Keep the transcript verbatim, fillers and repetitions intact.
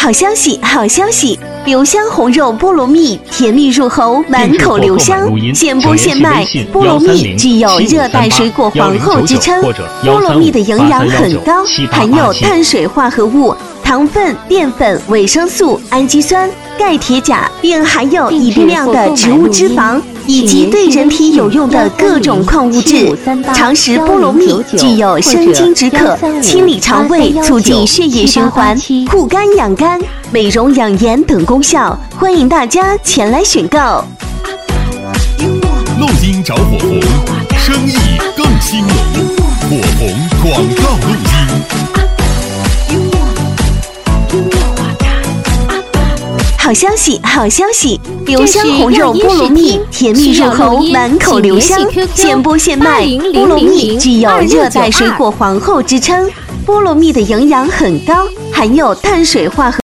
好消息，好消息！留香红肉菠萝蜜，甜蜜入喉，满口留香。现播现卖，菠萝蜜具有热带水果皇后之称。菠萝蜜的营养很高，含有碳水化合物、糖分、淀粉、维生素、氨基酸、钙、铁、钾，并含有一定量的植物脂肪。以及对人体有用的各种矿物质，常食菠萝蜜具有生津止渴、清理肠胃、促进血液循环、护肝养肝、美容养颜等功效，欢迎大家前来选购。 录音找火红，生意更兴隆，火红广告录音。 好消息，好消息！留香红肉菠萝蜜，甜蜜入喉，满口留香。现播现卖，菠萝蜜具有热带水果皇后之称。菠萝蜜的营养很高，含有碳水化合物。